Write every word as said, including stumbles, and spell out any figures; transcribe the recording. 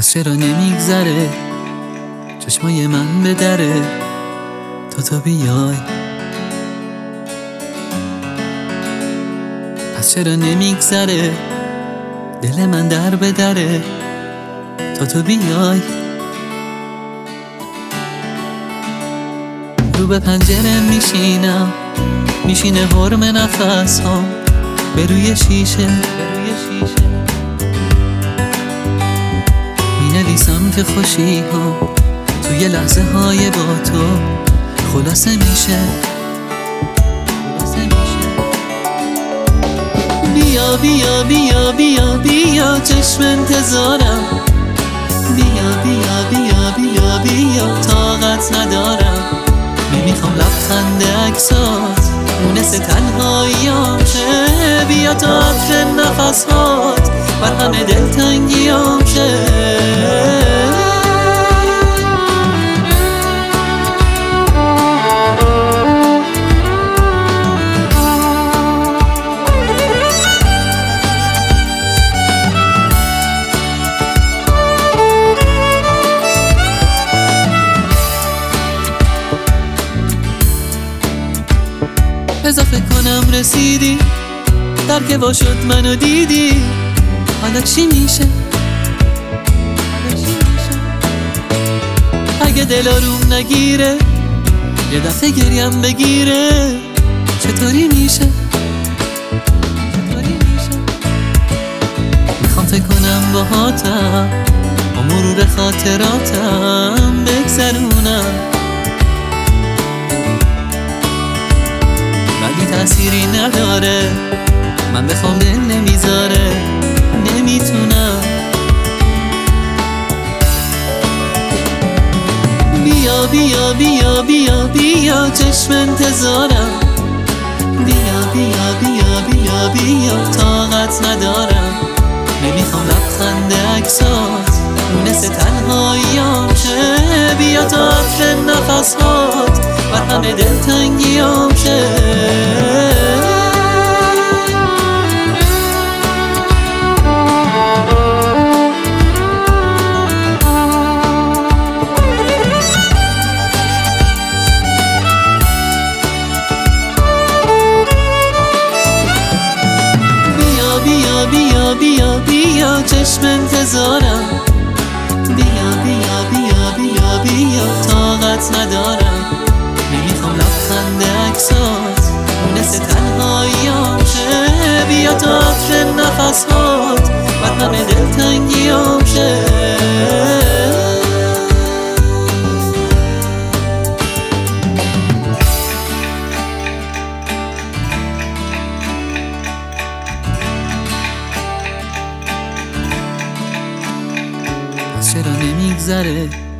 پس چرا نمیگذره چشمای من به دره تا تو بیای؟ پس چرا نمیگذره دل من در به دره تا تو بیای؟ رو به پنجره میشینم میشینه حرم نفس ها به روی شیشه مینویسم که خوشی ها توی لحظه های با تو خلاصه میشه. بیا بیا بیا بیا بیا چشم انتظارم، بیا بیا بیا بیا بیا طاقت ندارم. نمیخوام لبخند عکسات مونس تنهاییام شه، بیا تا عطر نفسات بر همه دلتنگیام شه. اضافه کنم رسیدی در که با شد منو دیدی، حالا چی میشه؟ اگه دل آروم نگیره یه دفعه گریم بگیره چطوری میشه؟ میخوام فکر کنم باهاتم با مرور خاطراتم بگذرونم، ولی تأثیری نداره من بخوام دل نمیذاره نمیتونم. بیا بیا بیا بیا بیا چشم انتظارم، بیا بیا بیا بیا بیا طاقت ندارم. نمیخوام لبخند عکسات مونس تنهاییام شه، بیا تا عطر نفسات بر همه دلتنگیام شه. بیا بیا بیا بیا چشم انتظارم، بیا بیا بیا بیا بیا طاقت ندارم. نمیخوام لبخند عکسات مونس تنهاییام شه، بیا تا عطر نفسات بر همه دلتنگیام شه. چرا نمیگذره